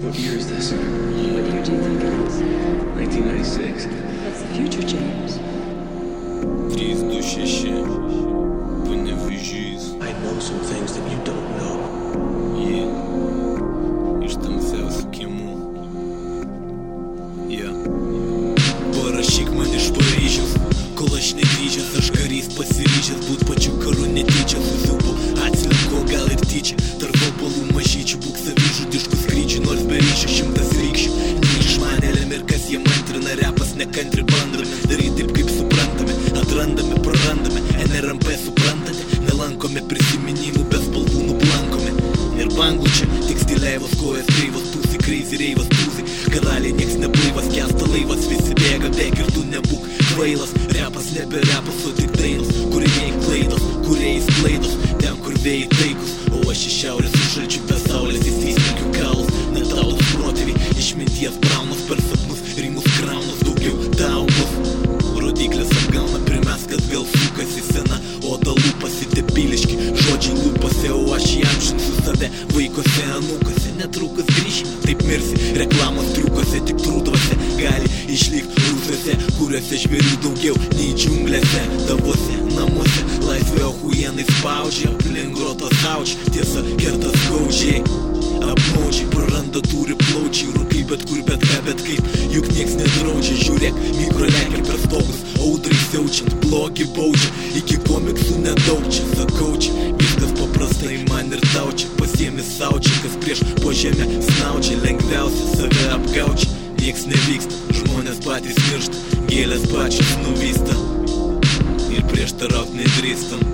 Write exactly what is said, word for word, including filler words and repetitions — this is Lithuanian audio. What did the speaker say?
What year is this? What year do you think it is? nineteen ninety-six. That's the future, James. trys du šeši Panevėžys. I know some things that you don't know. Jie iš tamsiausių kiemų. Yeah. Parašyk man iš Paryžiaus, kol aš negrįžęs, aš karys pasiryžęs būt pačiu karu netyčia. Susiubu atsiliko gal ir tyčia, tarp obalų mažyčių būk savižudiškų skrydžių, nors be ryšio šimtas rykščių. Neišmanėlėm ir kas jie mantrina, repas nekantri bandome daryti taip kaip suprantame, atrandame, prarandame, en er em pė suprantate, nelankome prisiminimų, be spalvų nublankome. Ir bangų čia tik stiliaivos, kojas kreivos, tūsi, crazy reivas, tūsi, karaliai nieks neblaivas, kesta laivas, visi bėga, bėg ir tu nebūk kvailas. Repas nebe repas, o tik dainos, kūriniai klaidos, kūrėjais klaidos, ten kur vėjai taikus, o aš iš šiaurės su šalčiu be saulės įsismerkiu kalus, netautos protėviai, išminties braunos per sapnus, rimus kraunos, daugiau tau bus. Rodiklės apgauna, primes, kad vėl sukasi sena, oda lūpasi debiliški, žodžiai lūpasi, o aš įamžinsiu save vaikose, anūkose, netrukus grįši, taip mirsi, reklamos triukose, tik trūdvose, gali išlikt rūsiuose, kuriuose žvėrių daugiau nei džiunglėse, tavuose, namuose, laisvė ohuienai spaudžia, aplink grotos auč, tiesa, kerta skaudžiai. Apmaudžiai praranda turi plaučiai, rūkai bet kur, bet ką, bet kaip, juk nieks nedraudžia. Žiūrėk, mikrolekia per stogus, audrai siaučiant, blogi baudžia, iki komiksų nedaug čia, sakau čia, viskas paprastai man ir tau čia, pasiemi saučia, kas prieš po žemę snaučia, lengviausia save apgaučia, nieks nevyksta, žmonės patys miršta, gėlės pačios nuvysta ir prieštaraut nedrįstam.